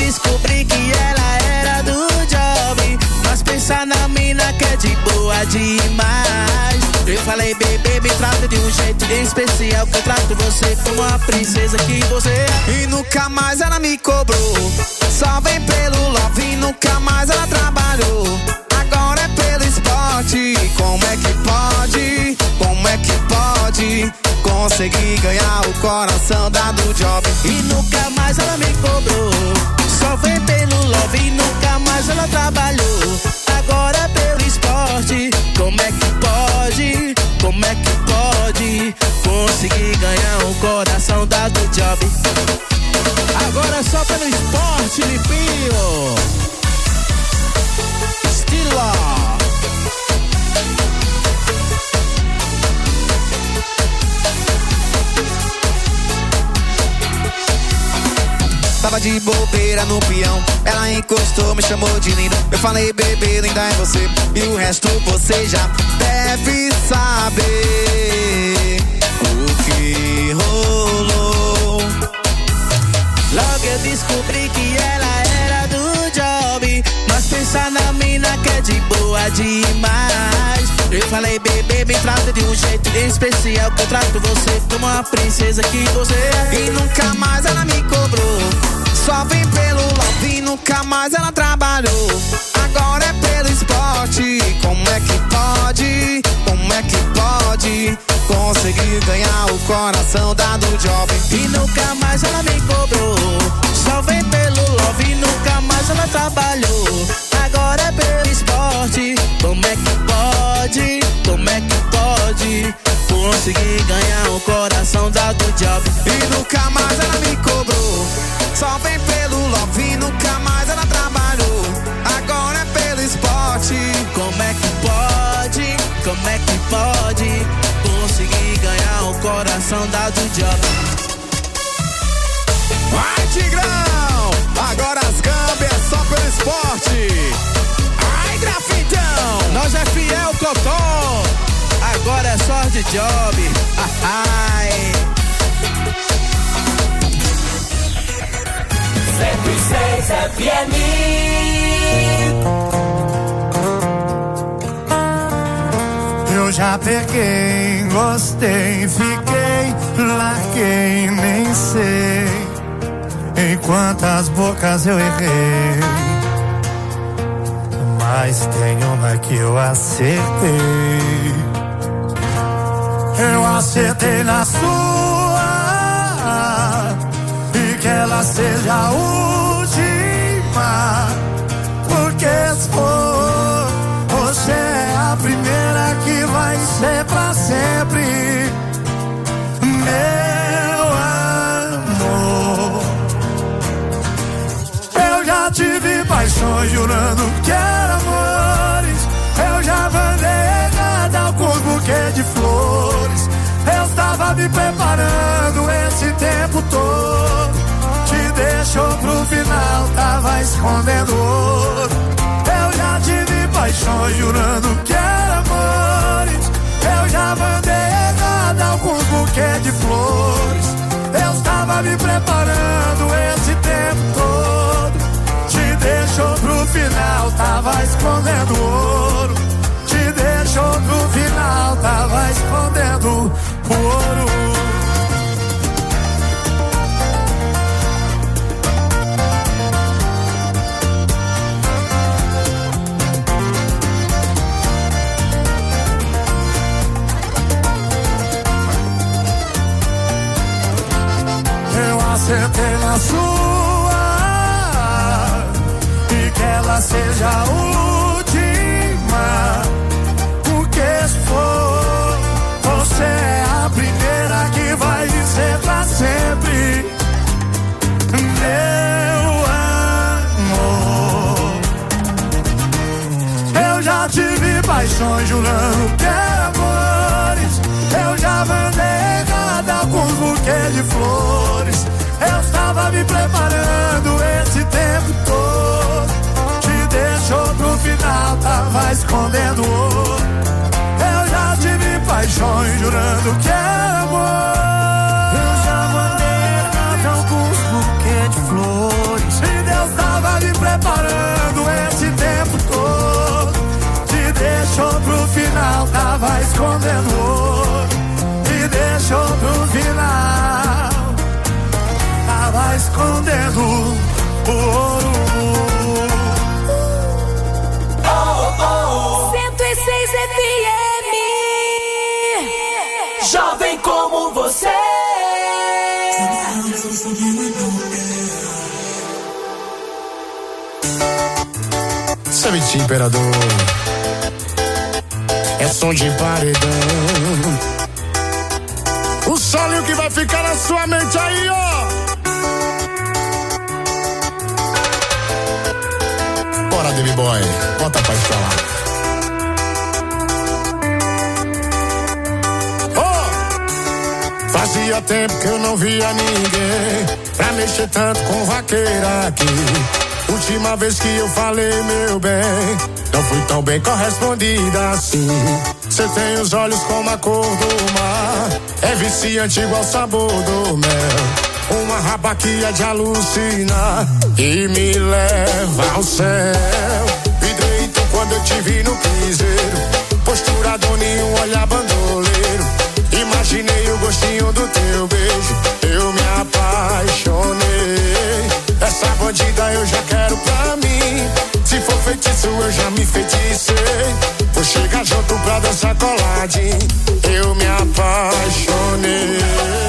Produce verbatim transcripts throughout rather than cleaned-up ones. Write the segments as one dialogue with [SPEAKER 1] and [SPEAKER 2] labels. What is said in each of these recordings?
[SPEAKER 1] descobri que ela era do job, mas pensa na mina que é de boa demais. Eu falei, bebê, me trata de um jeito especial, que eu trato você como a princesa que você é.
[SPEAKER 2] E nunca mais ela me cobrou, só vem pelo love e nunca mais ela trabalhou. Agora é pelo esporte, como é que pode, como é que pode conseguir ganhar o coração da do job.
[SPEAKER 1] E nunca mais ela me cobrou, só vem pelo love e nunca mais ela trabalhou. Agora é pelo esporte, como é que pode, como é que pode conseguir ganhar o coração da do job.
[SPEAKER 3] Agora é só pelo esporte, limpinho. Estilo.
[SPEAKER 2] Tava de bobeira no peão, ela encostou, me chamou de linda. Eu falei, bebê, linda é você, e o resto você já deve saber o que rolou.
[SPEAKER 1] Logo eu descobri que ela era do job, mas pensa na mina que é de boa demais. Eu falei, bebê, me trata de um jeito especial, que eu trato você como a princesa que você é.
[SPEAKER 2] E nunca mais ela me cobrou, só vem pelo love e nunca mais ela trabalhou. Agora é pelo esporte, como é que pode, como é que pode conseguir ganhar o coração da do job.
[SPEAKER 1] E nunca mais ela me cobrou, só vem pelo love e nunca mais ela trabalhou. Agora é pelo esporte, como é que pode, como é que pode conseguir ganhar o coração da do job.
[SPEAKER 2] E nunca mais ela me cobrou, só vem pelo love e nunca mais ela trabalhou. Agora é pelo esporte,
[SPEAKER 1] como é que pode, como é que pode conseguir ganhar o coração da do job.
[SPEAKER 3] Vai, Tigrão! Agora as gambas é só pelo esporte. Ai, grafitão!
[SPEAKER 1] Nós é fiel, Cotó. Agora é só de job. Ai.
[SPEAKER 4] cento e seis F M.
[SPEAKER 5] Eu já peguei, gostei, fiquei, larguei, nem sei em quantas bocas eu errei, mas tem uma que eu acertei. Eu acertei na sua, e que ela seja a última, porque se for, você é a primeira que vai ser pra sempre, meu amor. Eu já tive paixões jurando que eram amores, eu já mandei errado alguns buquês de flores. Eu estava me preparando esse tempo todo, te deixou pro final, tava escondendo ouro. Eu já tive paixões jurando que eram amores, eu já mandei errado alguns buquês de flores. Eu estava me preparando esse tempo todo, te deixou pro final, tava escondendo ouro. Te deixou pro final, tava escondendo o ouro. Eu acertei na sua, e que ela seja a última, porque se for, você é a primeira que vai dizer pra sempre, meu amor. Eu já tive paixões jurando que eram amores, eu já mandei errado alguns buquês de flores. Eu estava me preparando esse tempo todo, te deixou pro final, tava escondendo ouro. Eu já tive paixões jurando que era amor, eu já mandei errado alguns buquês de flores. E Deus tá tava escondendo ouro e deixou pro final. Tava escondendo o ouro.
[SPEAKER 4] Oh, oh.
[SPEAKER 6] cento e seis F M.
[SPEAKER 4] Jovem como você.
[SPEAKER 7] Sabe, imperador, é som de paredão. O solo que vai ficar na sua mente aí, ó. Bora, David Boy, bota pra falar. Oh! Fazia tempo que eu não via ninguém pra mexer tanto com vaqueira aqui. Última vez que eu falei, meu bem, não fui tão bem correspondida assim. Cê tem os olhos como a cor do mar, é viciante igual o sabor do mel. Uma rabaquia de alucinar e me leva ao céu. Vidreito quando eu te vi no piseiro, postura doninho, olhar bandoleiro. Imaginei o gostinho do teu beijo, eu me apaixonei. Essa bandida eu já quero pra mim. Se for feitiço eu já me feiticei. Vou chegar junto pra dançar coladinho, eu me apaixonei.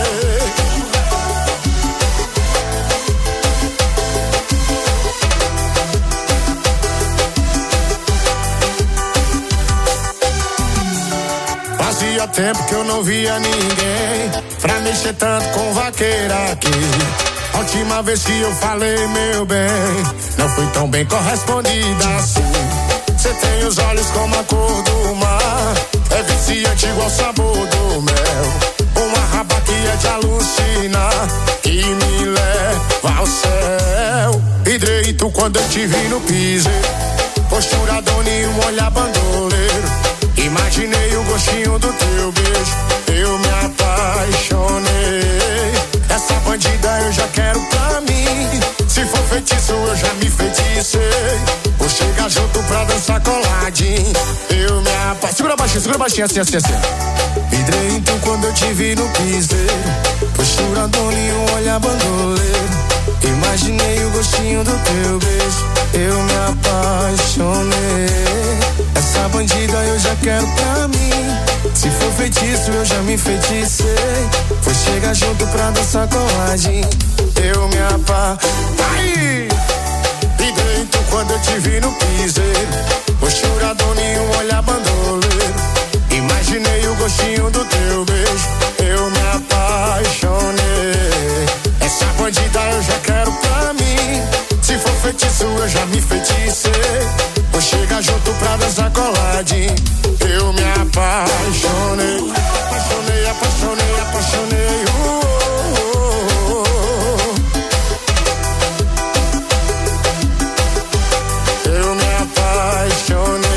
[SPEAKER 7] Fazia tempo que eu não via ninguém pra mexer tanto com vaqueira aqui. A última vez que eu falei, meu bem, não fui tão bem correspondida assim. Cê tem os olhos como a cor do mar, é viciante igual o sabor do mel. Uma rabaquia de alucinar e me leva ao céu. Hidreito quando eu te vi no piseiro, postura doninho, olhar bandoleiro. Imaginei o gostinho do teu beijo, eu me apaixonei. Essa bandida eu já quero pra mim. Se for feitiço eu já me feiticei. Vou chegar junto pra dançar coladinho, eu me apaixonei. Segura baixinho, segura baixinho, assim, assim, assim. Hidreito quando eu te vi no piseiro, postura doninho, olhar bandoleiro. Imaginei o gostinho do teu beijo, eu me apaixonei. Essa bandida eu já quero pra mim. Se for feitiço eu já me feiticei. Vou chegar junto pra dançar coladinho, eu me apaixonei. Hidreito quando eu te vi no piseiro, postura doninho, olhar bandoleiro. Imaginei o gostinho do teu beijo, eu me apaixonei. Essa bandida eu já quero pra mim. Se for feitiço eu já me feiticei. Vou chegar junto pra dançar coladinho, eu me apaixonei. Apaixonei, apaixonei, apaixonei. Uh, uh, uh, uh. Eu me apaixonei.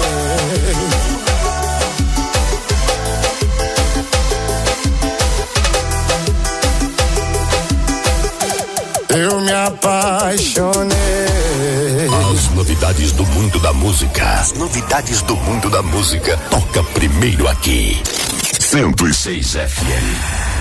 [SPEAKER 7] Eu me apaixonei.
[SPEAKER 8] As novidades do mundo da música. As novidades do mundo da música. Toca primeiro aqui. cento e seis F M.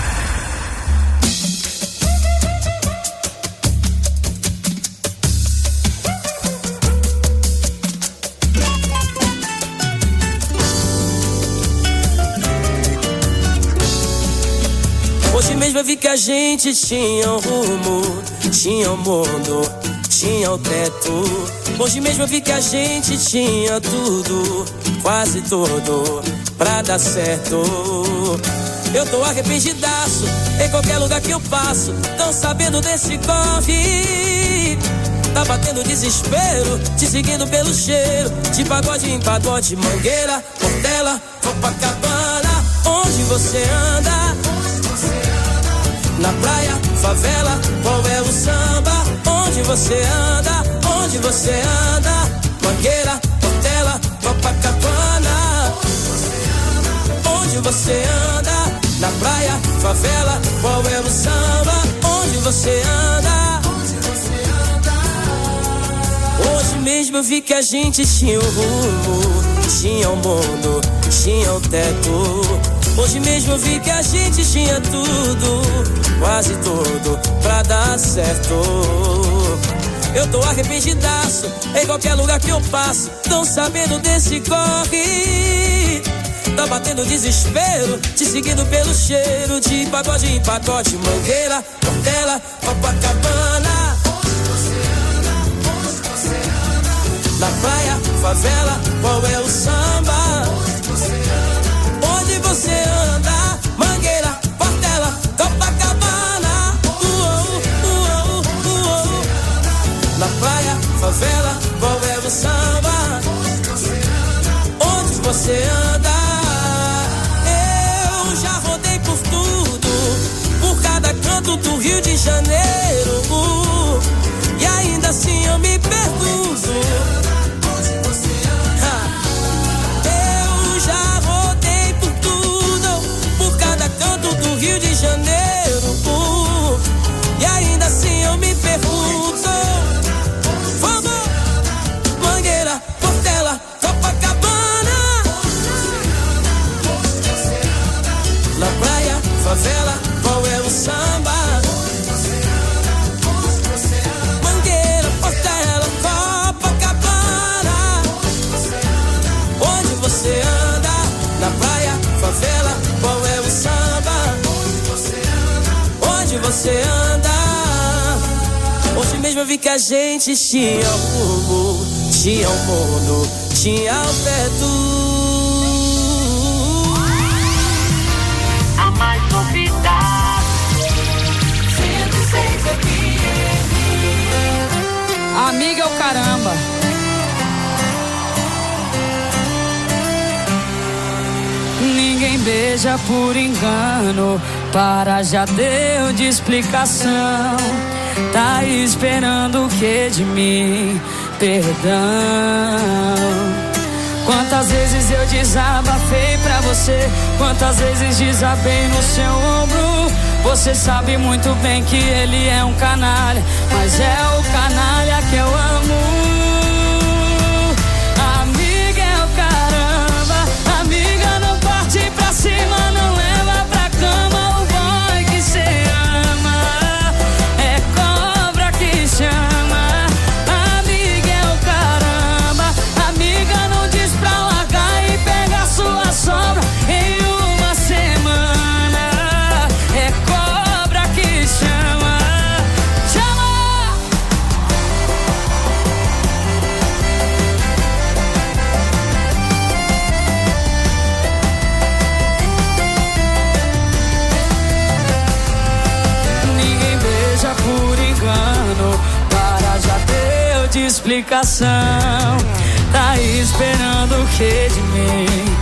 [SPEAKER 1] Hoje mesmo eu vi que a gente tinha um rumo, tinha um mundo, tinha um teto. Hoje mesmo eu vi que a gente tinha tudo, quase tudo, pra dar certo. Eu tô arrependidaço, em qualquer lugar que eu passo, tão sabendo desse corre. Tá batendo desespero, te seguindo pelo cheiro, de pagode em pagode, Mangueira, Portela, Copacabana. Onde você anda? Na praia, favela, qual é o samba? Onde você anda? Onde você anda? Mangueira, Portela, Copacabana. Onde você anda? Na praia, favela, qual é o samba? Onde você anda? Hoje mesmo eu vi que a gente tinha um rumo, tinha um mundo,
[SPEAKER 9] tinha o teto. Hoje mesmo eu vi que a gente tinha tudo, quase tudo, pra dar certo. Eu tô arrependidaço, em qualquer lugar que eu passo, tão sabendo desse corre. Tá batendo desespero, te seguindo pelo cheiro de pagode em pacote, Mangueira, Portela, Copacabana. Onde você anda, onde você anda? Na praia, favela, qual é o samba? Onde você anda, onde você anda? Mangueira, Portela, Copacabana. Uou, uou, uou. Na praia, favela, qual é o samba? Onde você anda, onde você anda? Do Rio de Janeiro, uh, e ainda assim eu me pergunto, eu já rodei por tudo, por cada canto do Rio de Janeiro, uh, e ainda assim eu me pergunto, vamos, Mangueira, Portela, Copacabana, na praia, favela, qual é o samba? Favela, qual é o samba? Onde você anda? Onde você anda? Hoje mesmo eu vi que a gente tinha o rumo, tinha o mundo, tinha o teto.
[SPEAKER 6] A mais novidade cento e seis F M.
[SPEAKER 10] Amiga é o caramba. Ninguém beija por engano, para já deu de explicação. Tá esperando o que de mim? Perdão. Quantas vezes eu desabafei pra você, quantas vezes desabei no seu ombro. Você sabe muito bem que ele é um canalha, mas é o canalha que eu amo. Cima não leva pra cama o boy que cê ama. É cobra que chama. Amiga é o caramba. Amiga não diz pra largar e pegar sua sobra em uma semana. É cobra que chama. Chama! Por engano, para já deu de explicação. Tá esperando o que de mim?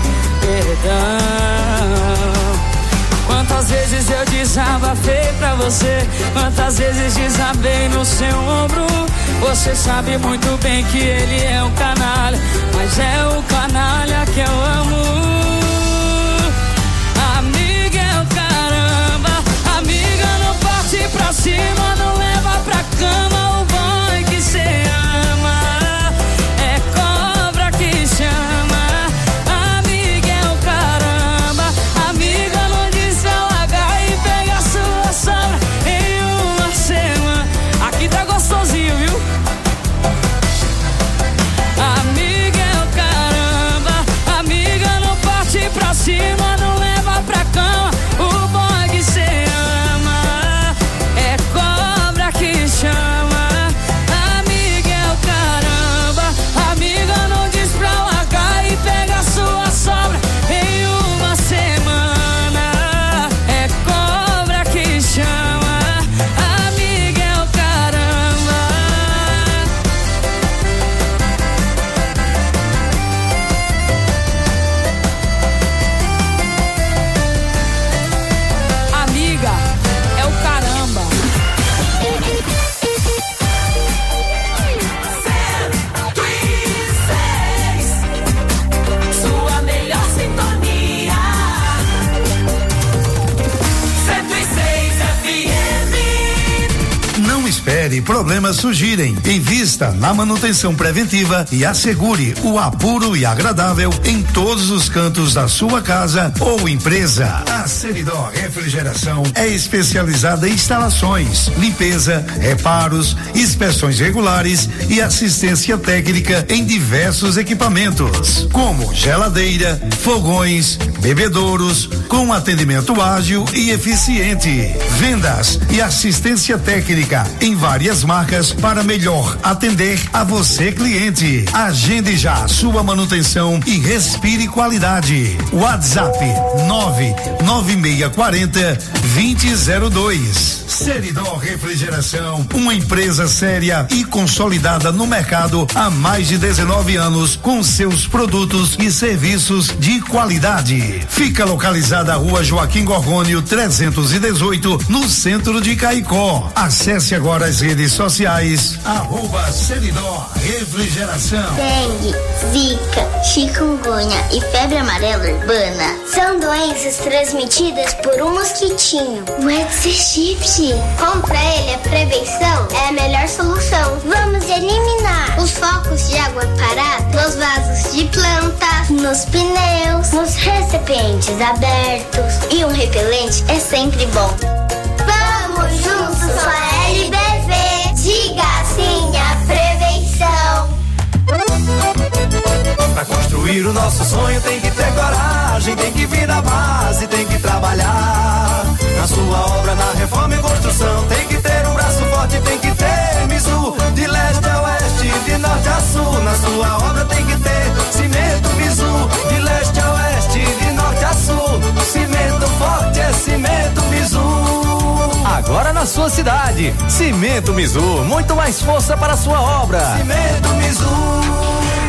[SPEAKER 10] Perdão. Quantas vezes eu desabafei pra você, quantas vezes desabei no seu ombro. Você sabe muito bem que ele é um canalha, mas é o canalha que eu amo. Amiga é o caramba. Amiga não parte pra cima, não leva pra cama o boy que cê ama. É cobra que chama. Amiga é o caramba. Amiga não diz pra largar e pegar sua sobra em uma semana. Aqui tá gostosinho, viu? Amiga é o caramba. Amiga não parte
[SPEAKER 11] espere problemas surgirem. Invista na manutenção preventiva e assegure o apuro e agradável em todos os cantos da sua casa ou empresa. A Seridó Refrigeração é especializada em instalações, limpeza, reparos, inspeções regulares e assistência técnica em diversos equipamentos, como geladeira, fogões, bebedouros, com atendimento ágil e eficiente. Vendas e assistência técnica em várias marcas para melhor atender a você, cliente. Agende já sua manutenção e respire qualidade. WhatsApp nove nove seis quatro zero, dois zero zero dois. Seridó Refrigeração, uma empresa séria e consolidada no mercado há mais de dezenove anos com seus produtos e serviços de qualidade. Fica localizada a Rua Joaquim Gorgônio trezentos e dezoito, no centro de Caicó. Acesse agora as redes sociais, arroba Seridó Refrigeração.
[SPEAKER 12] Dengue, zika, chikungunya e febre amarela urbana são doenças transmitidas por um mosquitinho, o Aedes aegypti. Como pra ele a prevenção é a melhor solução. Vamos eliminar os focos de água parada nos vasos de plantas, nos pneus, nos recipientes abertos. E um repelente é sempre bom. Vamos juntos com a L B V. Diga sim à prevenção.
[SPEAKER 13] Pra construir o nosso sonho tem que ter coragem, tem que vir da base, tem que trabalhar. Na sua obra, na reforma e construção, tem que ter um braço forte, tem que ter Mizu. De leste a oeste, de norte a sul, na sua obra tem que ter cimento Mizu. De leste a oeste, de norte a sul, cimento forte é cimento Mizu.
[SPEAKER 14] Agora na sua cidade, Cimento Mizu, muito mais força para a sua obra.
[SPEAKER 13] Cimento Mizu.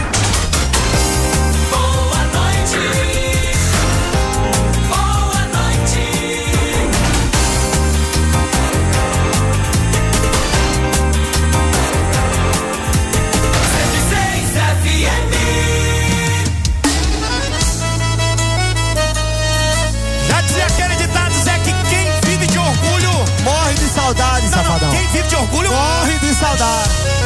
[SPEAKER 5] Saudade, não, safadão. Não,
[SPEAKER 3] quem vive de orgulho
[SPEAKER 5] morre de saudade.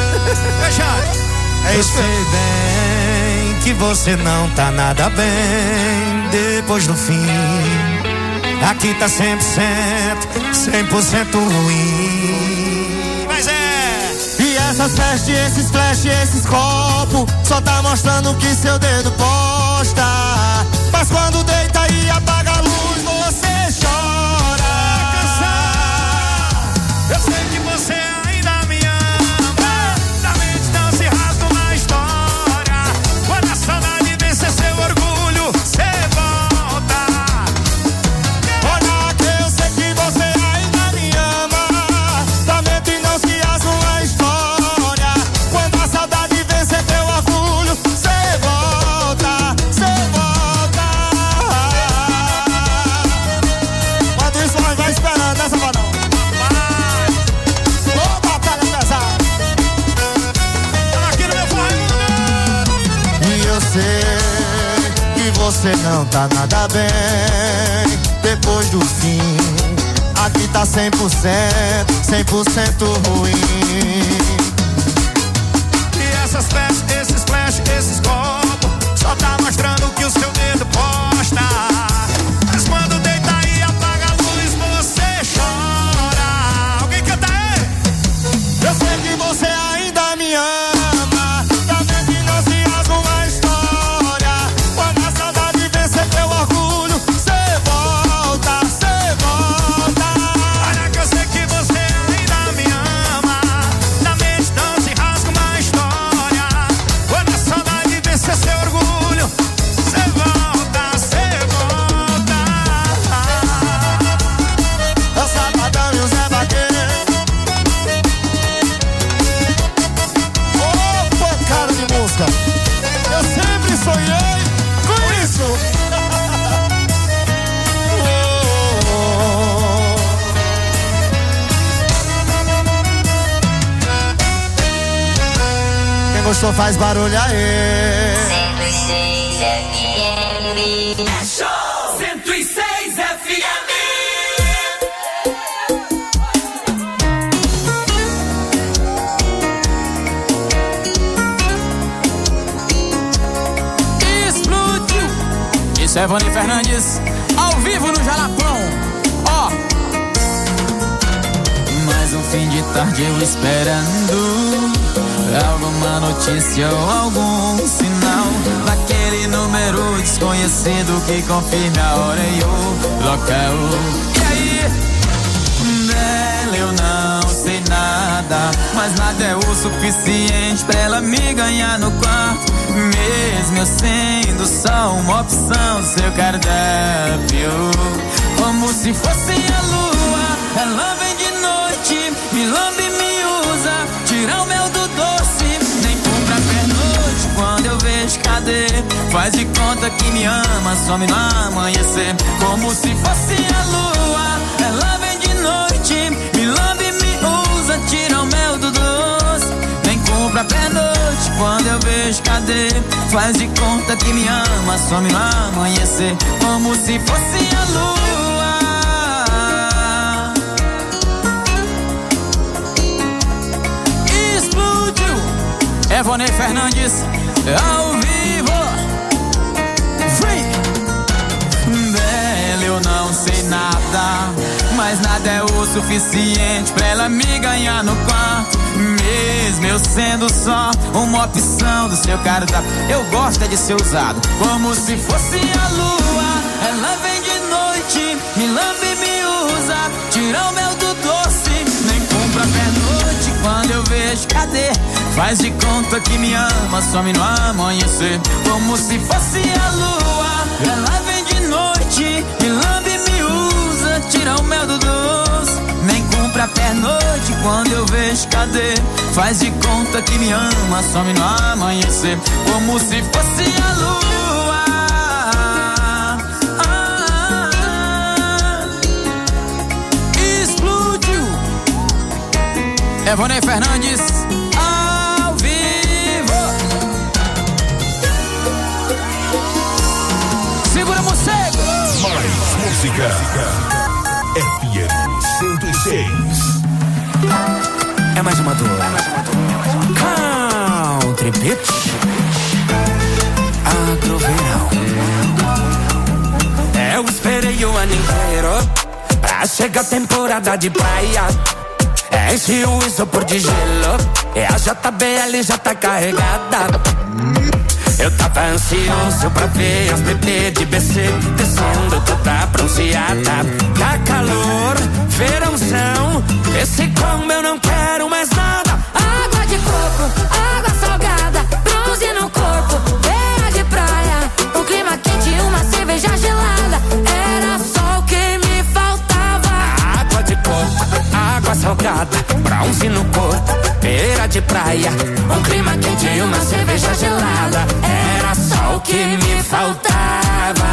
[SPEAKER 13] É isso. Eu sei bem que você não tá nada bem depois do fim. Aqui tá cem por cento, cem por cento ruim.
[SPEAKER 5] Mas é.
[SPEAKER 13] E essas festas, esses flash, esses copos só tá mostrando o que seu dedo posta. Mas quando deita e apaga a luz, você chora.
[SPEAKER 5] Eu sei que você ainda me ama. Da mente não se rasga uma história. Quando a saudade vencer seu orgulho, cê volta.
[SPEAKER 13] Olha que eu sei que você ainda me ama. Da mente não se rasga uma história. Quando a saudade vencer teu orgulho, cê volta, cê volta. Quando isso nós vai esperando, né, safadão? Que você não tá nada bem depois do fim. Aqui tá cem por cento, cem por cento ruim.
[SPEAKER 5] E essas flash, esses flash, esses copos só tá mostrando que o seu dedo posta. Mas quando deita e apaga a luz, você chora. Alguém canta aí?
[SPEAKER 13] Eu sei que você ainda me ama. Eu sempre sonhei com isso. Quem gostou faz barulho aí.
[SPEAKER 6] cento e seis F M. É show! cento e seis F M.
[SPEAKER 15] Isso é Vani Fernandes, ao vivo no Jalapão. Ó. Mais um fim de tarde eu esperando alguma notícia ou algum sinal daquele número desconhecido que confirme a hora e o local. E aí? Dela eu não sei nada, mas nada é o suficiente pra ela me ganhar no quarto, mesmo eu sendo só uma opção do seu cardápio. Como se fosse a lua, ela vem de noite, me lambe e me usa, tira o mel do doce, nem compra pernoite. Quando eu vejo, cadê? Faz de conta que me ama, some no amanhecer. Como se fosse a lua, ela vem de noite, me lambe e me usa, tira o mel do doce, nem compra pernoite. Quando eu vejo, cadê? Faz de conta que me ama, some no amanhecer. Como se fosse a lua. É Vonei Fernandes, ao vivo. Free. Dela eu não sei nada, mas nada é o suficiente pra ela me ganhar no quarto, mesmo eu sendo só uma opção do seu cardápio. Eu gosto é de ser usado como se fosse a lua. Ela vem de noite, me lambe e me usa, tira o mel do doce, nem compra pernoite. Quando eu vejo, cadê? Faz de conta que me ama, some no amanhecer. Como se fosse a lua, ela vem de noite, me lambe e me usa, tira o mel do doce, nem compra pernoite. Quando eu vejo, cadê? Faz de conta que me ama, some no amanhecer. Como se fosse a lua. Ah, ah, explodiu. É Vonei Fernandes.
[SPEAKER 8] Mais música. F M cento e seis.
[SPEAKER 16] É mais uma dor. Country Beat. Agroverão. Eu esperei o ano inteiro pra chegar a temporada de praia. Enche o isopor de gelo e a J B L já tá carregada. Eu tava ansioso pra ver as bebês de B C descendo toda bronzeada. Tá calor, verãozão, esse combo eu não quero mais nada.
[SPEAKER 17] Água de coco, água salgada, bronze no corpo, beira de praia, um clima quente e uma cerveja gelada. Era só o que me faltava.
[SPEAKER 16] Água de coco, água salgada, bronze no corpo, beira de praia, um clima quente e uma cerveja gelada. Era só o que me faltava.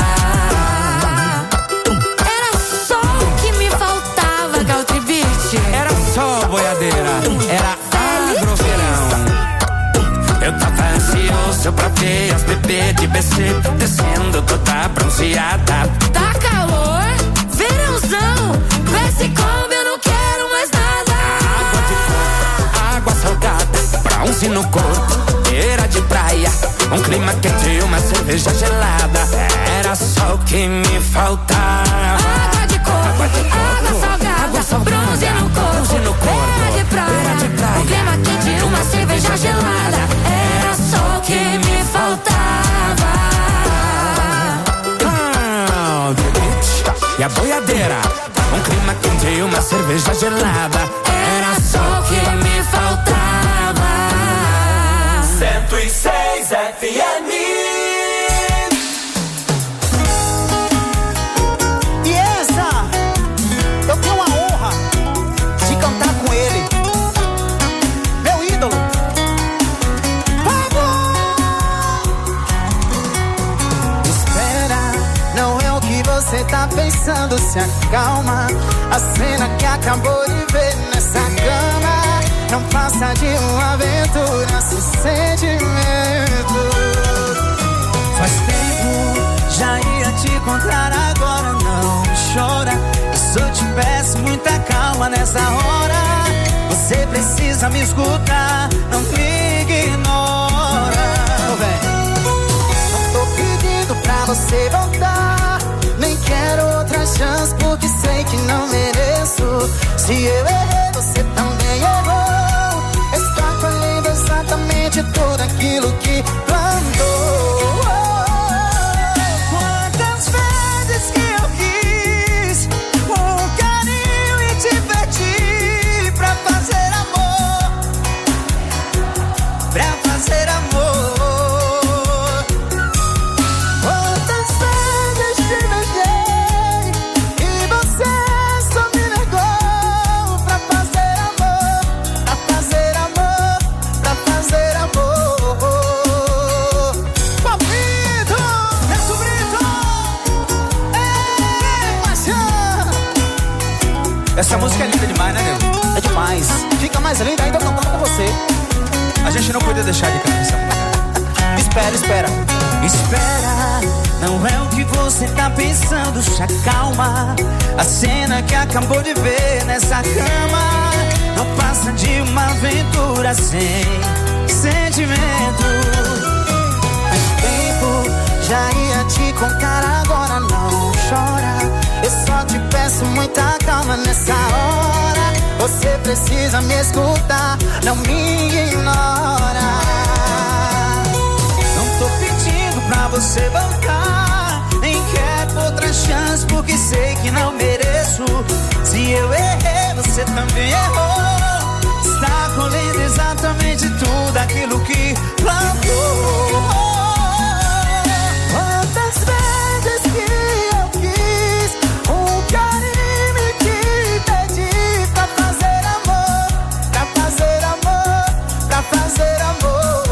[SPEAKER 17] Era só o que me faltava, Country Beat.
[SPEAKER 16] Era só boiadeira, era agroverão. Eu tava ansioso pra ver as bebês de B C descendo toda bronzeada.
[SPEAKER 17] Tá calor, verãozão, com esse combo eu não quero mais nada.
[SPEAKER 16] Água de coco, água salgada, bronze no corpo, beira de praia, um clima quente e uma cerveja gelada. Era só o que me faltava.
[SPEAKER 17] Água de coco, água, de coco, água salgada, água salgada, bronze no corpo, bronze no corpo, beira de praia, beira de praia, um clima quente e uma cerveja gelada. Era só o que me faltava.
[SPEAKER 16] Country Beat e a boiadeira, um clima quente e uma cerveja gelada. Era só o que me faltava.
[SPEAKER 4] cento e seis F M.
[SPEAKER 18] E essa, eu tenho a honra de cantar com ele, meu ídolo, Pablo. Espera, não é o que você tá pensando, se acalma. A cena que acabou de ver nessa cama não passa de uma aventura sem sentimento. Faz tempo, já ia te encontrar, agora não chora. Eu só te peço muita calma nessa hora. Você precisa me escutar, não me ignora. Oh, não tô pedindo pra você voltar. Nem quero outra chance porque sei que não mereço. Se eu errei, você também errou. Está colhendo exatamente tudo aquilo que plantou. Quantas vezes que eu quis um carinho e te perdi pra fazer amor, pra fazer amor. Quantas vezes te beijei e você só me negou pra fazer amor, pra fazer amor, pra fazer amor. Pablito, Neto Brito, é paixão.
[SPEAKER 19] Essa música é linda demais, né, nego?
[SPEAKER 18] É demais. Fica mais linda ainda cantando com você.
[SPEAKER 19] A gente não podia deixar de cantar essa música.
[SPEAKER 18] Espera, espera.
[SPEAKER 9] Espera, não é o que você tá pensando, se acalma. A cena que acabou de ver nessa cama não passa de uma aventura sem sentimento.
[SPEAKER 18] Faz tempo, já ia te contar, agora não chora. Eu só te peço muita calma nessa hora. Você precisa me escutar, não me ignora.
[SPEAKER 9] Não tô pedindo pra você voltar, nem quero outra chance porque sei que não mereço. Se eu errei, você também errou. Está colhendo exatamente tudo aquilo que plantou.
[SPEAKER 18] Quantas vezes que eu quis um carinho e te pedi pra fazer amor, pra fazer amor, pra fazer amor.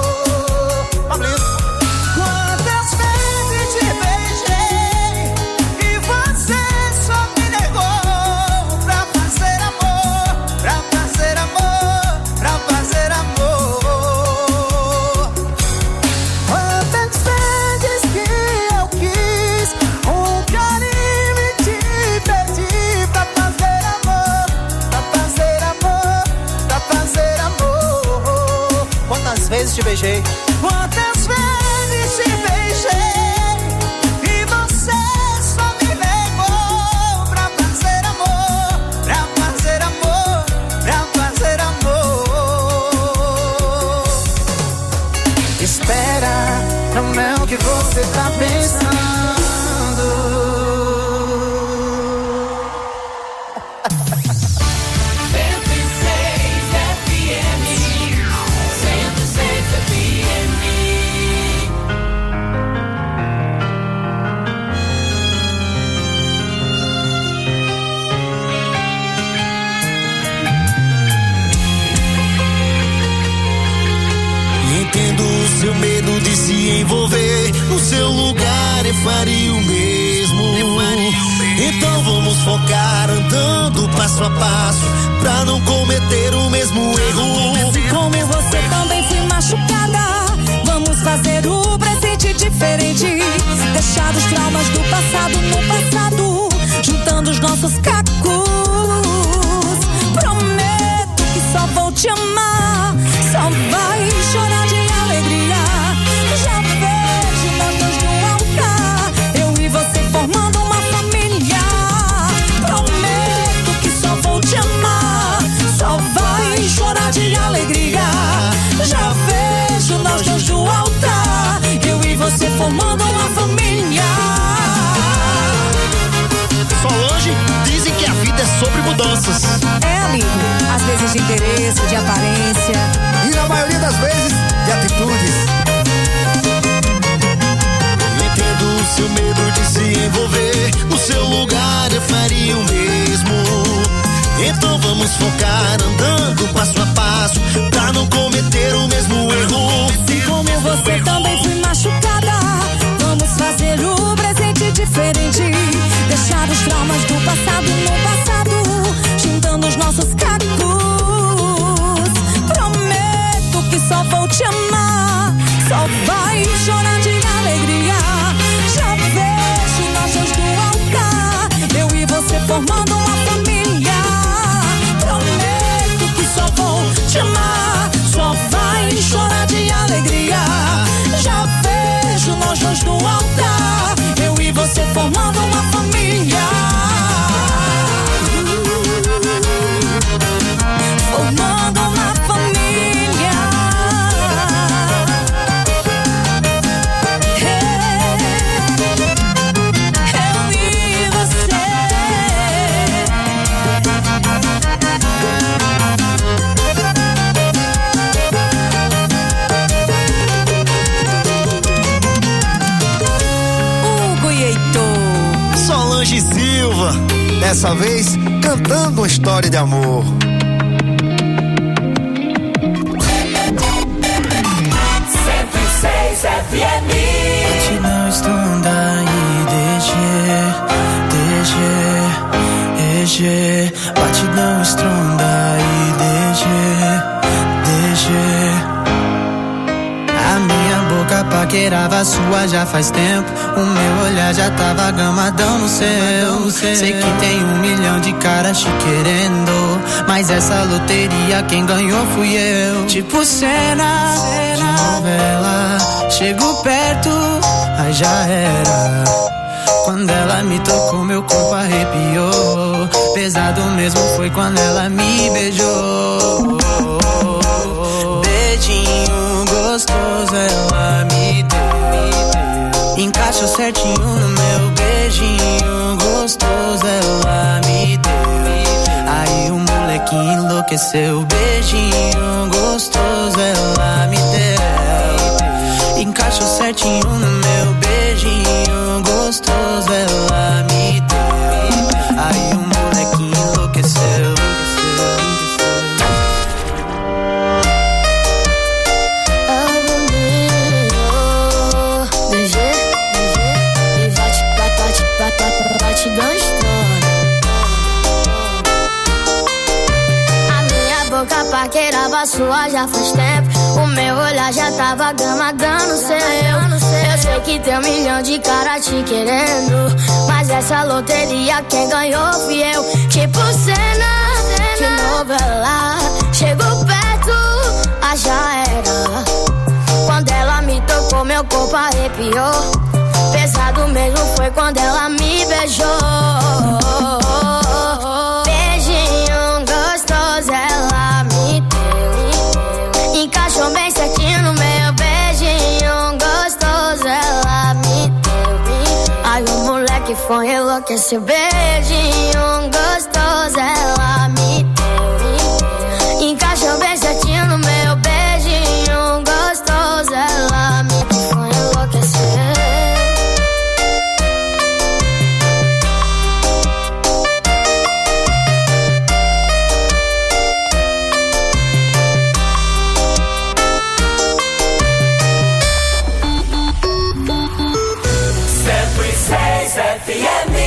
[SPEAKER 9] Quantas vezes te beijei e você só me negou pra fazer amor, pra fazer amor, pra fazer amor.
[SPEAKER 18] Quantas vezes que eu quis um carinho e te pedi pra fazer amor, pra fazer amor, pra fazer amor. Quantas vezes te beijei?
[SPEAKER 9] Quantas vezes te beijei e você só me negou pra fazer amor, pra fazer amor, pra fazer amor.
[SPEAKER 18] Espera, não é o que você tá pensando.
[SPEAKER 6] cento e seis F M, cento e seis F M.
[SPEAKER 1] Entendo o seu medo de se envolver. No seu lugar eu faria o mesmo. Então vamos focar andando passo a passo pra não cometer o mesmo erro.
[SPEAKER 10] Como você também fui machucada, vamos fazer o presente diferente. Deixar os traumas do passado no passado, juntando os nossos cacos. Prometo que só vou te amar, só vai chorar de alegria. Já vejo nós dois no altar, eu e você formando uma família. Prometo que só vou te amar, só vai chorar de alegria. Já vejo nós dois no altar, eu e você formando uma família.
[SPEAKER 1] Solange, dizem que a vida é sobre mudanças.
[SPEAKER 10] É, amigo, às vezes de interesse, de aparência,
[SPEAKER 3] e na maioria das vezes, de atitudes.
[SPEAKER 1] Entendo o seu medo de se envolver. No seu lugar eu faria o mesmo. Então vamos focar andando passo a passo pra não cometer o mesmo erro.
[SPEAKER 10] assim como eu, você também fui machucada. Vamos fazer o presente diferente. Deixar os traumas do passado no passado, juntando os nossos cacos. Prometo que só vou te amar, só vai chorar de alegria. Já vejo nós dois no altar, eu e você formando uma família. Prometo que só vou te amar, só vai chorar de alegria. Já
[SPEAKER 20] dessa vez cantando uma história de amor.
[SPEAKER 4] cento e seis F M.
[SPEAKER 15] Bate não estronda e deixe, deixe, deixe. Bate não estronda e deixe, deixe. A minha boca paquerava a sua já faz tempo. O meu olhar já tava gamadão no seu. Sei que tem um milhão de caras te querendo, mas essa loteria quem ganhou fui eu. Tipo cena de novela, chego perto, aí já era. Quando ela me tocou, meu corpo arrepiou. Pesado mesmo foi quando ela me beijou. Beijinho gostoso ela me deu, encaixou certinho no meu beijinho gostoso ela me deu. Aí o molequinho enlouqueceu. Beijinho gostoso ela me deu, encaixou certinho no meu beijinho gostoso ela me deu. Aí o molequinho enlouqueceu.
[SPEAKER 12] Batidão estrona. A minha boca paquerava a sua já faz tempo. O meu olhar já tava gamadando o seu. Eu sei que tem um milhão de caras te querendo, mas essa loteria quem ganhou fui eu. Tipo cena de novela, chegou perto, ah já era. Quando ela me tocou, meu corpo arrepiou. Pesado mesmo foi quando ela me beijou. Beijinho gostoso ela me deu, encaixou bem certinho no meu beijinho gostoso ela me deu. Aí o moleque foi enlouquecer. Beijinho gostoso ela me deu, encaixou bem certinho no meu beijinho gostoso ela me deu. Foi enlouquecer.
[SPEAKER 4] F M.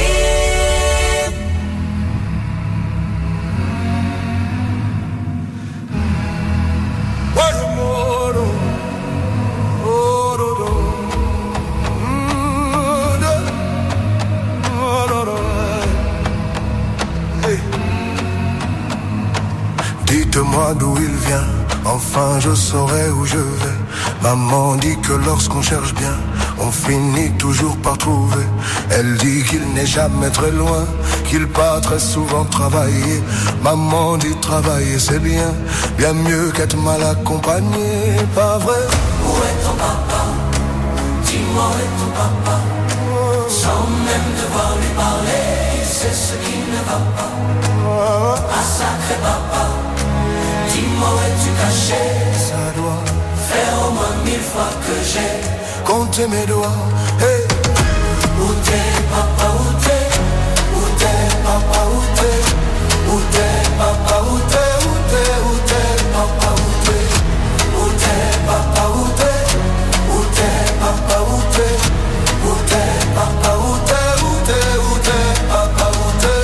[SPEAKER 21] Dites-moi d'où il vient, enfin je saurai où je vais. Maman dit que lorsqu'on cherche bien, on finit toujours par trouver. Elle dit qu'il n'est jamais très loin, qu'il part très souvent travailler. Maman dit travailler c'est bien, bien mieux qu'être mal accompagné, pas vrai?
[SPEAKER 4] Où est ton papa? Dis-moi où est ton papa? Sans même devoir lui parler, c'est ce qui ne va pas. Ah sacré papa, dis-moi où es-tu caché?
[SPEAKER 21] Ça doit
[SPEAKER 4] faire au moins mille fois que j'ai
[SPEAKER 21] compté mes doigts. Hey.
[SPEAKER 4] Où t'es papa, où t'es? Où t'es papa, où t'es? Où t'es papa, où t'es? Où t'es, où t'es papa, où t'es? Où t'es papa, où t'es? Où t'es papa, où t'es? Où t'es papa, où t'es? Où t'es, où t'es papa, où t'es?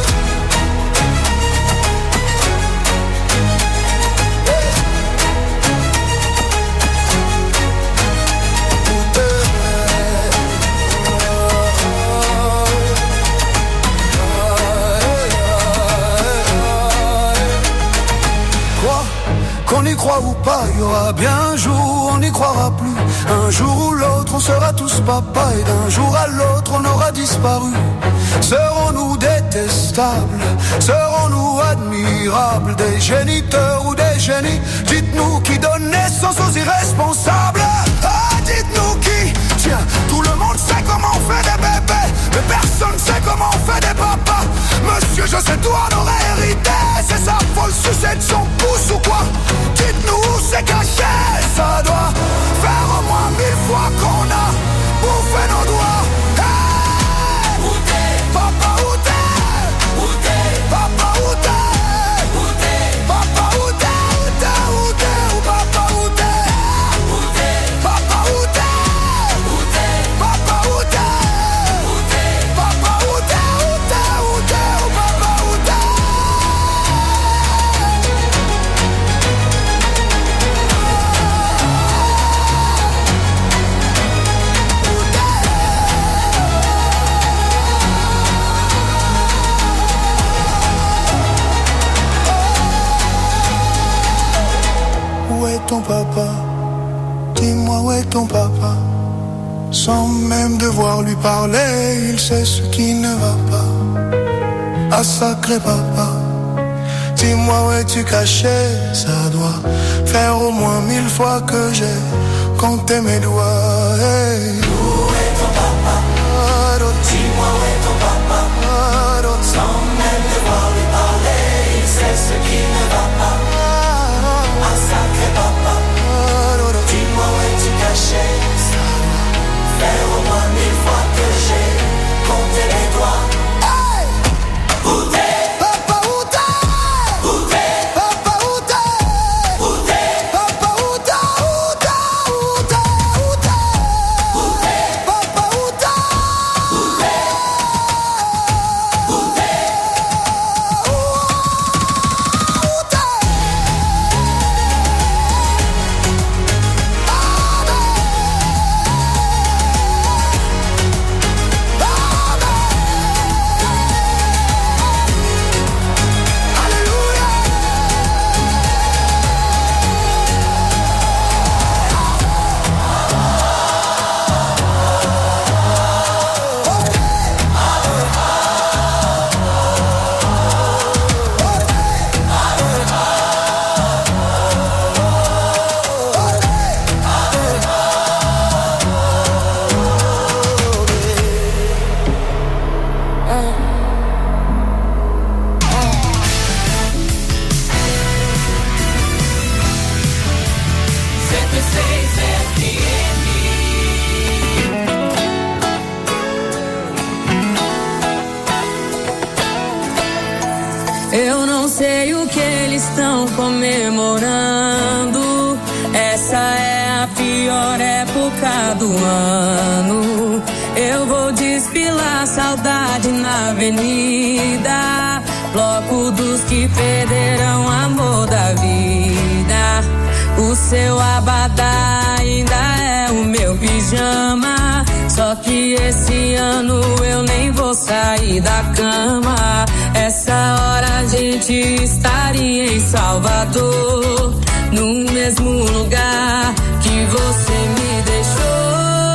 [SPEAKER 21] Qu'on y croit ou pas, il y aura bien un jour où on n'y croira plus. Un jour ou l'autre, on sera tous papa, et d'un jour à l'autre, on aura disparu. Serons-nous détestables? Serons-nous admirables? Des géniteurs ou des génies? Dites-nous qui donne naissance aux irresponsables. Ah, dites-nous qui? Tiens, tout le monde sait comment on fait des bébés, mais personne sait comment on fait des papas. Monsieur, je sais tout, on aurait hérité. C'est ça, faut le sucer de son pouce ou quoi? Dites-nous où c'est caché. Ça doit faire au moins mille fois qu'on a bouffé nos doigts. Hey! Où t'es? Papa, où t'es?
[SPEAKER 4] Où t'es?
[SPEAKER 21] ton papa? Dis-moi où est ton papa? Sans même devoir lui parler, il sait ce qui ne va pas. Ah sacré papa, dis-moi où es-tu caché? Ça doit faire au moins mille fois que j'ai compté mes doigts. Hey.
[SPEAKER 4] Où est ton papa? Dis-moi où est ton papa? Sans même devoir lui parler, il sait ce qui ne va pas. Ah sacré papa, dis-moi où es-tu caché? Ça doit faire au moins mille fois que j'ai compté les doigts. Hey! Où t'es? Papa où t'es? Où t'es? Papa où t'es? Où t'es? Papa où t'es? Où t'es? Où t'es? Où t'es? Où t'es? Papa où t'es? Où t'es? Où t'es?
[SPEAKER 10] Eu não sei o que eles estão comemorando. Essa é a pior época do ano. Eu vou desfilar saudade na avenida. Bloco dos que perderam o amor da vida. O seu abadá ainda é o meu pijama. Só que esse ano eu nem vou sair da cama. Essa hora a gente estaria em Salvador, no mesmo lugar que você me deixou.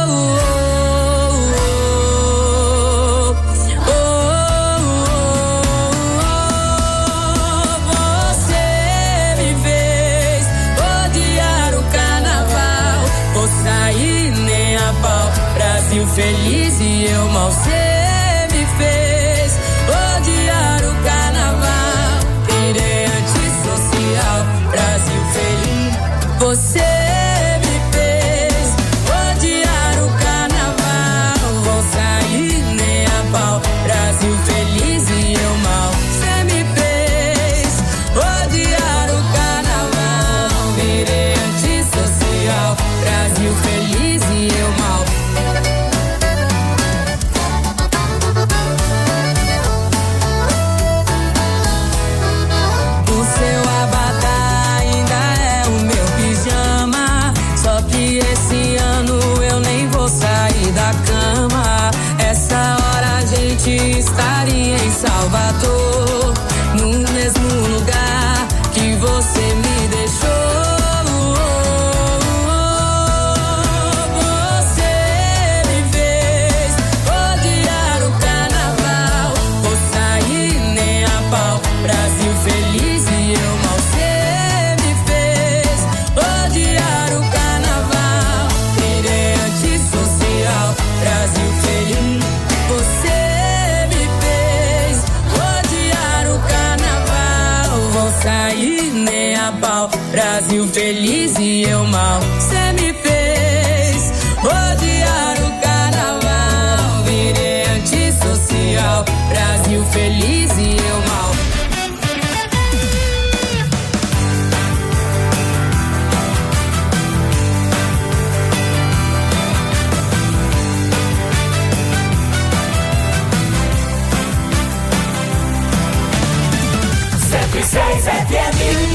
[SPEAKER 10] Você me fez odiar o carnaval. Vou sair nem a pau. Brasil feliz e eu mal sei. Me fez odiar o carnaval. Virei antissocial. Brasil feliz. Você me fez odiar o carnaval. Vou sair nem a pau. Brasil feliz e eu mal. Você me fez odiar o carnaval. Virei antissocial. Brasil feliz e eu mal. O seu abadá ainda é o meu pijama. Só que esse ano eu nem vou sair da cama. Essa hora a gente estaria em Salvador, no mesmo lugar que você me deixou. Você me fez odiar o carnaval. Vou sair nem a pau. Brasil feliz e eu mal. Você me fez odiar o carnaval. Virei antissocial. Brasil feliz. Você me fez odiar o carnaval. Vou sair nem a pau. Brasil feliz e eu mal. Você me fez odiar o carnaval. Virei antissocial. Brasil feliz e eu mal.
[SPEAKER 4] cento e seis F M.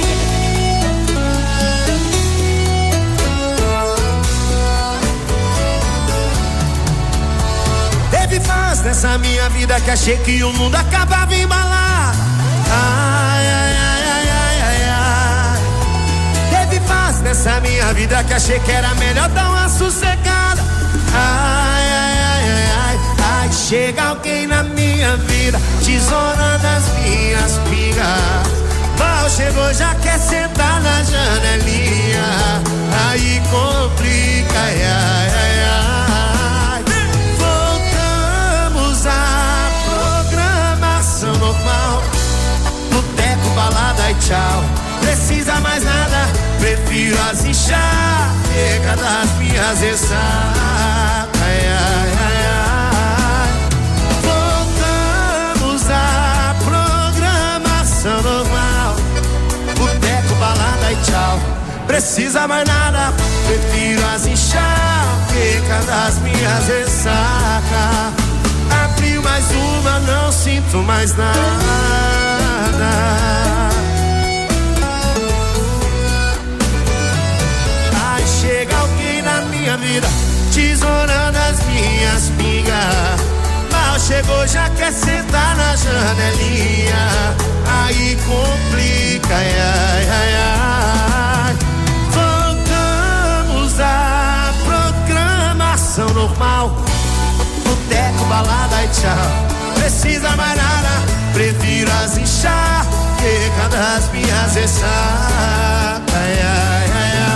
[SPEAKER 2] Teve faz nessa minha vida que achei que o mundo acabava em balada. Ai, ai, ai, ai, ai, ai, ai. Teve faz nessa vida que achei que era melhor dar uma sossegada. Ai, ai, ai, ai, ai, ai, chega alguém na minha vida, tesourando as minhas pingas. Mal chegou, já quer sentar na janelinha, aí complica, ai, ai, ai, ai. Voltamos à programação normal, boteco, balada e tchau. Precisa mais nada, prefiro as enxaquecas das minhas ressacas. Ai, ai, ai, ai. Voltamos à programação normal, boteco, balada e tchau. Precisa mais nada, prefiro as enxaquecas das minhas ressacas. Abriu mais uma, não sinto mais nada. Chega alguém na minha vida, tesourando as minhas pingas. Mal chegou, já quer sentar na janelinha, aí complica, ai, ai, ai, ai. Voltamos à programação normal, boteco, balada e tchau. Precisa mais nada, prefiro as enxaquecas das minhas ressacas. Ai, ai, ai, ai.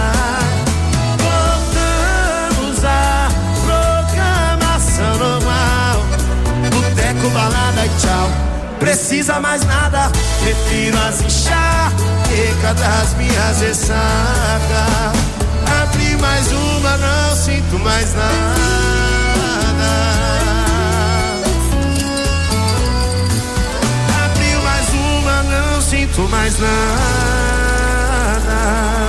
[SPEAKER 2] Normal, boteco, balada e tchau. Precisa mais nada, prefiro as enxaquecas das minhas ressacas. Abri mais uma, não sinto mais nada. Abriu mais uma, não sinto mais nada.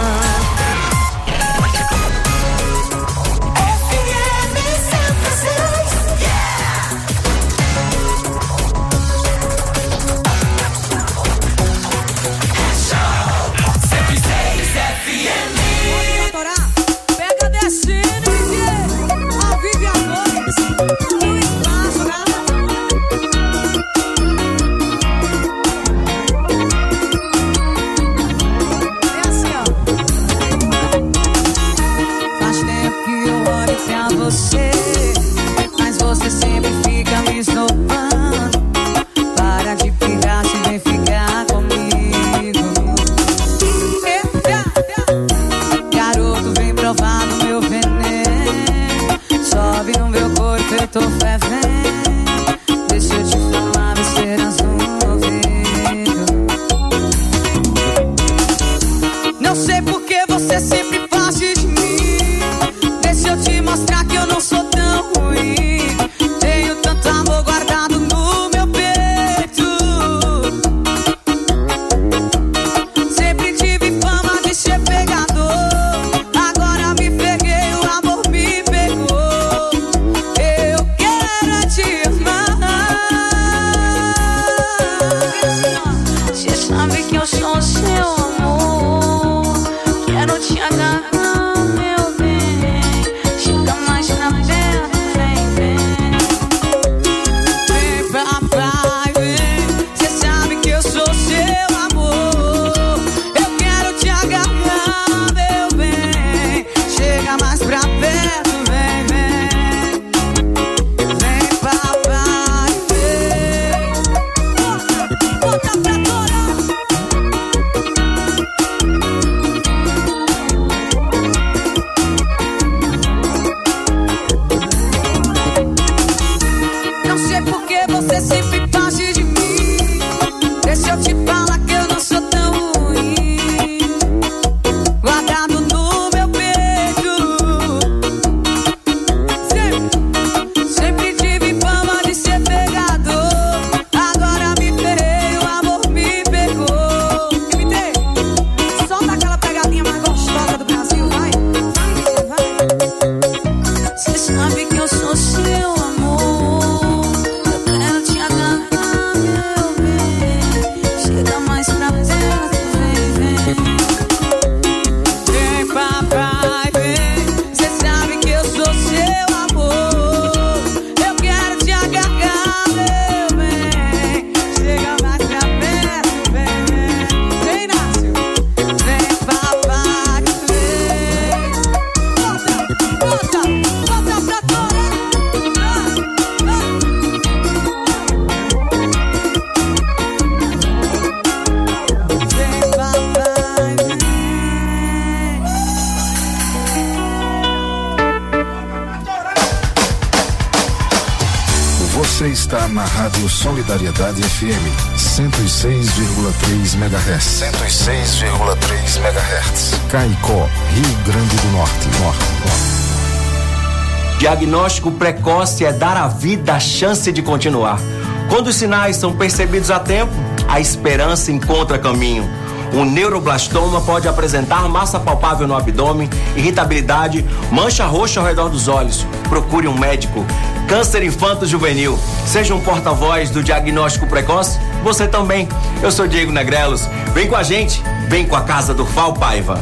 [SPEAKER 7] está na Rádio Solidariedade F M, cento e seis vírgula três megahertz. cento e seis vírgula três megahertz. Caicó, Rio Grande do Norte. Norte, Norte.
[SPEAKER 22] Diagnóstico precoce é dar à vida a chance de continuar. Quando os sinais são percebidos a tempo, a esperança encontra caminho. O neuroblastoma pode apresentar massa palpável no abdômen, irritabilidade, mancha roxa ao redor dos olhos. Procure um médico. Câncer infanto-juvenil. Seja um porta-voz do diagnóstico precoce, você também. Eu sou Diego Negrelos. Vem com a gente, vem com a Casa do Fal Paiva.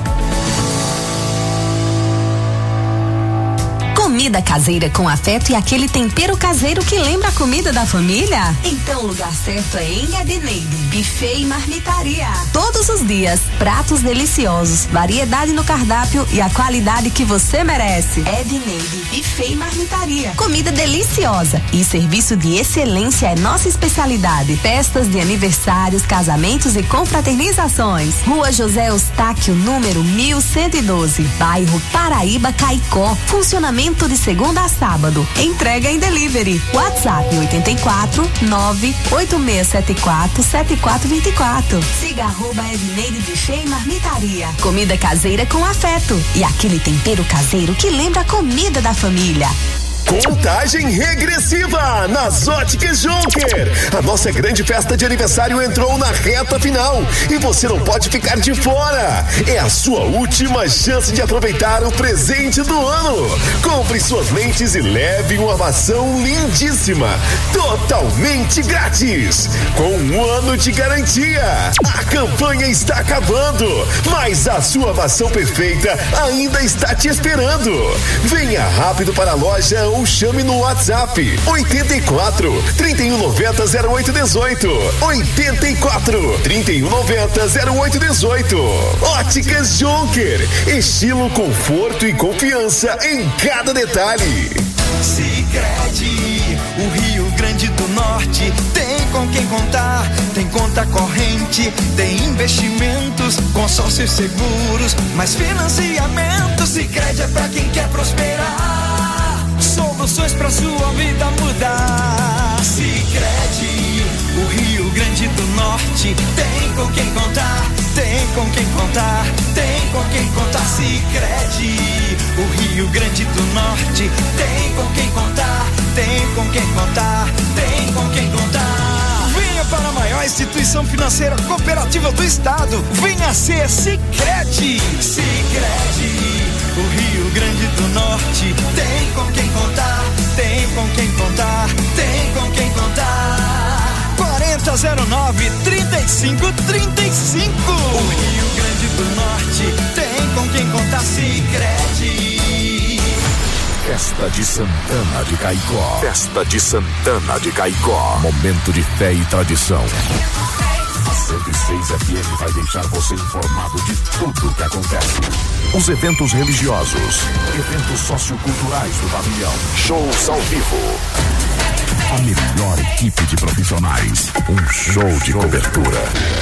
[SPEAKER 23] Comida caseira com afeto e aquele tempero caseiro que lembra a comida da família? Então o lugar certo é em Edneide, buffet e marmitaria. Todos os dias, pratos deliciosos, variedade no cardápio e a qualidade que você merece. Edneide, buffet e marmitaria. Comida deliciosa e serviço de excelência é nossa especialidade. Festas de aniversários, casamentos e confraternizações. Rua José Eustáquio, número mil cento e doze, bairro Paraíba, Caicó. Funcionamento de segunda a sábado. Entrega em delivery. WhatsApp oito quatro nove oito seis sete quatro sete quatro dois quatro. Siga arroba Edneide Buffet e Marmitaria. Comida caseira com afeto e aquele tempero caseiro que lembra a comida da família.
[SPEAKER 8] Contagem regressiva nas Óticas Jonker. A nossa grande festa de aniversário entrou na reta final e você não pode ficar de fora. É a sua última chance de aproveitar o presente do ano. Compre suas lentes e leve uma armação lindíssima, totalmente grátis, com um ano de garantia. A campanha está acabando, mas a sua armação perfeita ainda está te esperando. Venha rápido para a loja ou chame no WhatsApp oito quatro, trinta e um noventa, zero oito dezoito. oito quatro, trinta e um noventa, zero oito dezoito. Óticas Jonker, estilo, conforto e confiança em cada detalhe.
[SPEAKER 24] Sicredi, o Rio Grande do Norte tem com quem contar, tem conta corrente, tem investimentos, consórcios seguros, mais financiamento. Sicredi é pra quem quer prosperar, soluções pra sua vida mudar. Sicredi, o Rio Grande do Norte tem com quem contar, tem com quem contar, tem com quem contar. Sicredi, o Rio Grande do Norte tem com quem contar, tem com quem contar, tem com quem contar. Venha para a maior instituição financeira cooperativa do estado, venha ser Sicredi. Sicredi, o Rio Grande do Norte tem com quem contar, tem com quem contar, tem com quem contar. quarenta zero nove, trinta e cinco, trinta e cinco. O Rio Grande do Norte tem com quem contar. Sicredi.
[SPEAKER 8] Festa de Santana de Caicó. Festa de Santana de Caicó. Momento de fé e tradição. A cento e seis F M vai deixar você informado de tudo que acontece. Os eventos religiosos, eventos socioculturais do pavilhão, shows ao vivo. A melhor equipe de profissionais, um show de cobertura.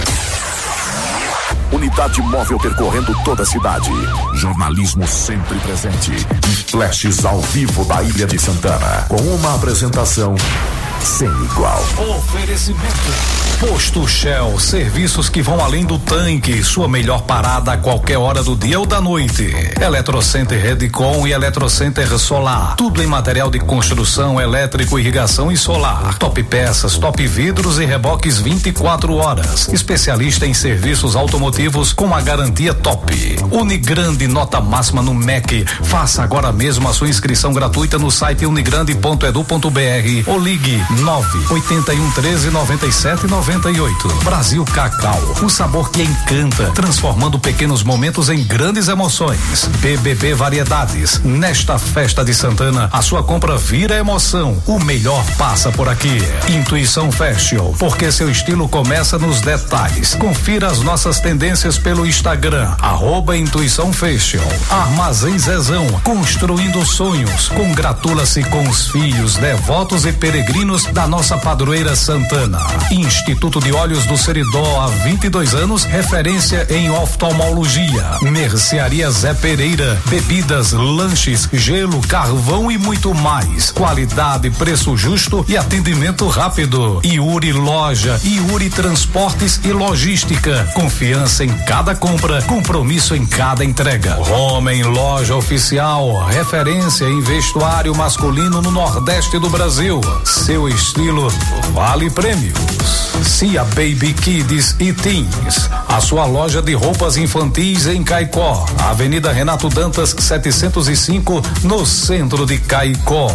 [SPEAKER 8] Unidade móvel percorrendo toda a cidade. Jornalismo sempre presente. E flashes ao vivo da Ilha de Santana. Com uma apresentação sem igual.
[SPEAKER 25] Oferecimento Posto Shell, serviços que vão além do tanque, sua melhor parada a qualquer hora do dia ou da noite. Eletrocenter Redcon e Eletrocenter Solar, tudo em material de construção, elétrico, irrigação e solar. Top peças, top vidros e reboques vinte e quatro horas. Especialista em serviços automotivos com a garantia top. Unigrande, nota máxima no M E C. Faça agora mesmo a sua inscrição gratuita no site unigrande ponto edu ponto br ou ligue nove oito um, treze, noventa e sete, noventa e oito. Brasil Cacau, o sabor que encanta, transformando pequenos momentos em grandes emoções. B B B Variedades, nesta festa de Santana, a sua compra vira emoção. O melhor passa por aqui. Intuição Fashion, porque seu estilo começa nos detalhes. Confira as nossas tendências pelo Instagram, arroba Intuição Fashion. Armazém Zezão, construindo sonhos. Congratula-se com os filhos, devotos e peregrinos produtos da nossa padroeira Santana. Instituto de Olhos do Seridó, há vinte e dois anos, referência em oftalmologia. Mercearia Zé Pereira, bebidas, lanches, gelo, carvão e muito mais. Qualidade, preço justo e atendimento rápido. Iuri Loja, Iuri Transportes e Logística. Confiança em cada compra, compromisso em cada entrega. Homem Loja Oficial, referência em vestuário masculino no Nordeste do Brasil. Seu estilo vale prêmios. Cia Baby Kids e Teens, a sua loja de roupas infantis em Caicó, Avenida Renato Dantas setecentos e cinco, no centro de Caicó.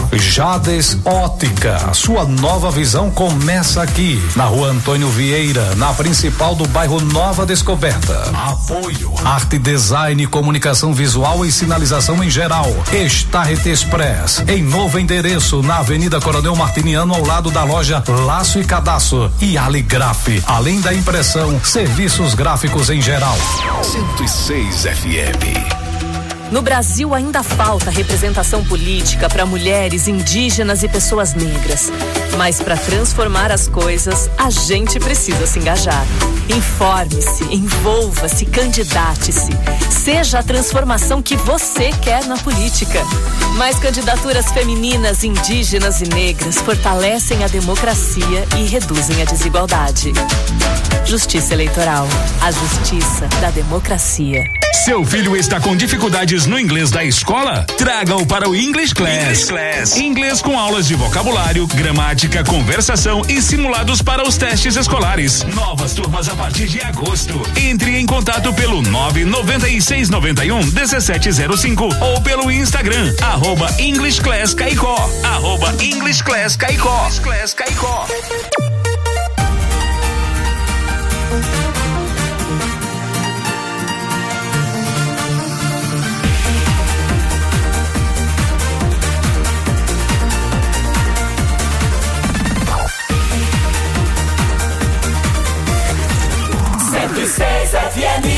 [SPEAKER 25] Jades Ótica, sua nova visão começa aqui, na Rua Antônio Vieira, na principal do bairro Nova Descoberta. Apoio Arte Design, Comunicação Visual e Sinalização em geral. Starret Express, em novo endereço, na Avenida Coronel Martiniano, ao lado da loja Laço e Cadastro. E Aligraf, além da impressão, serviços gráficos em geral.
[SPEAKER 5] cento e seis F M.
[SPEAKER 11] No Brasil ainda falta representação política para mulheres, indígenas e pessoas negras. Mas para transformar as coisas, a gente precisa se engajar. Informe-se, envolva-se, candidate-se. Seja a transformação que você quer na política. Mais candidaturas femininas, indígenas e negras fortalecem a democracia e reduzem a desigualdade. Justiça Eleitoral, a justiça da democracia.
[SPEAKER 13] Seu filho está com dificuldades no inglês da escola? Traga-o para o English Class. English Class. Inglês com aulas de vocabulário, gramática, conversação e simulados para os testes escolares. Novas turmas a partir de agosto. Entre em contato pelo nove nove seis nove um um sete zero cinco ou pelo Instagram, arroba English Class Caicó. Arroba English Class Caicó. English Class Caicó.
[SPEAKER 6] cento e seis F M.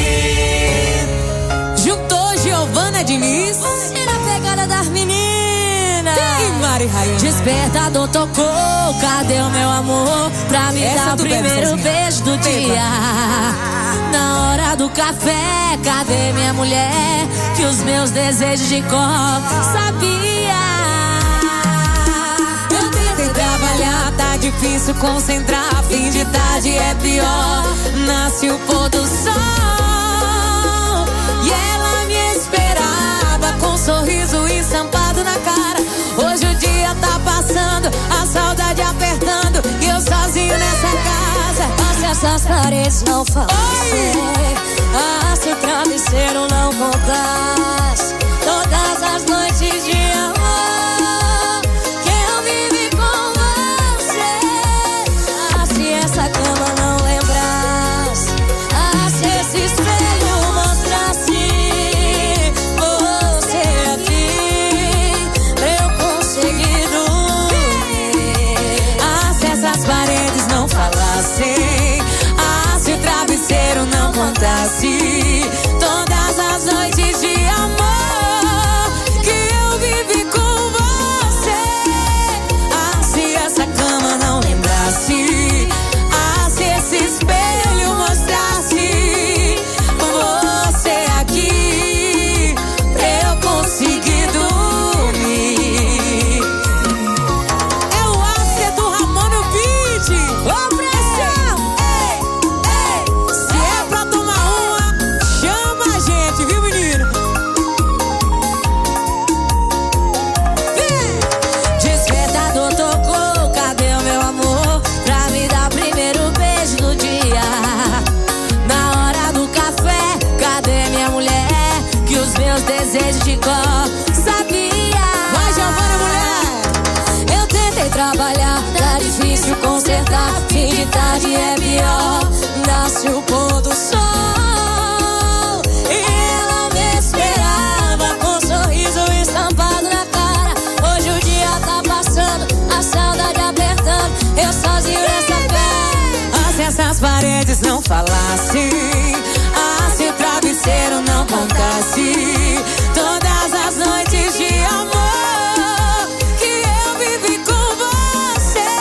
[SPEAKER 10] Juntou Giovana Diniz e na pegada das meninas. E Mari Rayane. Despertador tocou, cadê o meu amor? Pra me Essa dar o primeiro beijo do dia. Na hora do café, cadê minha mulher? Que os meus desejos de cor sabia. Eu tentei trabalhar, tá difícil concentrar. Fim de tarde é pior. Nasce o pôr do sol e ela me esperava com um sorriso estampado na cara. Hoje o dia tá passando, a saudade apertando e eu sozinho nessa casa. Mas essas paredes não falam. Ah, se o travesseiro não contasse todas as noites de amor que eu vivi com você. Ah, se essa cama não lembrasse, ah, se esse espelho mostrasse você aqui pra eu conseguir dormir. Ah, se essas paredes não falassem, ah, se o travesseiro não contasse todas as noites de amor que eu vivi com você. Ah, se essa cama não lembrasse, ah, se esse espelho mostrasse você aqui pra eu conseguir dormir. É o After do Ramon no beat. Ô pressão! Ei, ei, se é pra tomar uma, chama a gente, viu menino? Vem! Despertador tocou, cadê o meu amor? Pra me dar primeiro beijo do dia. Na hora do café, cadê minha mulher? Que os meus desejos de cor sabia. Vai, Giovana, mulher! Eu tentei trabalhar, tá difícil consertar. Fim de tarde é pior. Nasce o pôr do sol e ela me esperava com um sorriso estampado na cara. Hoje o dia tá passando, a saudade apertando, eu sozinho nessa pé. Ah, se essas paredes não falassem, ah, se o travesseiro não contasse todas as noites de amor que eu vivi com você.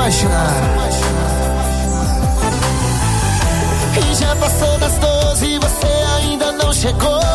[SPEAKER 21] apaixonar.
[SPEAKER 9] E já passou das doze e você ainda não chegou.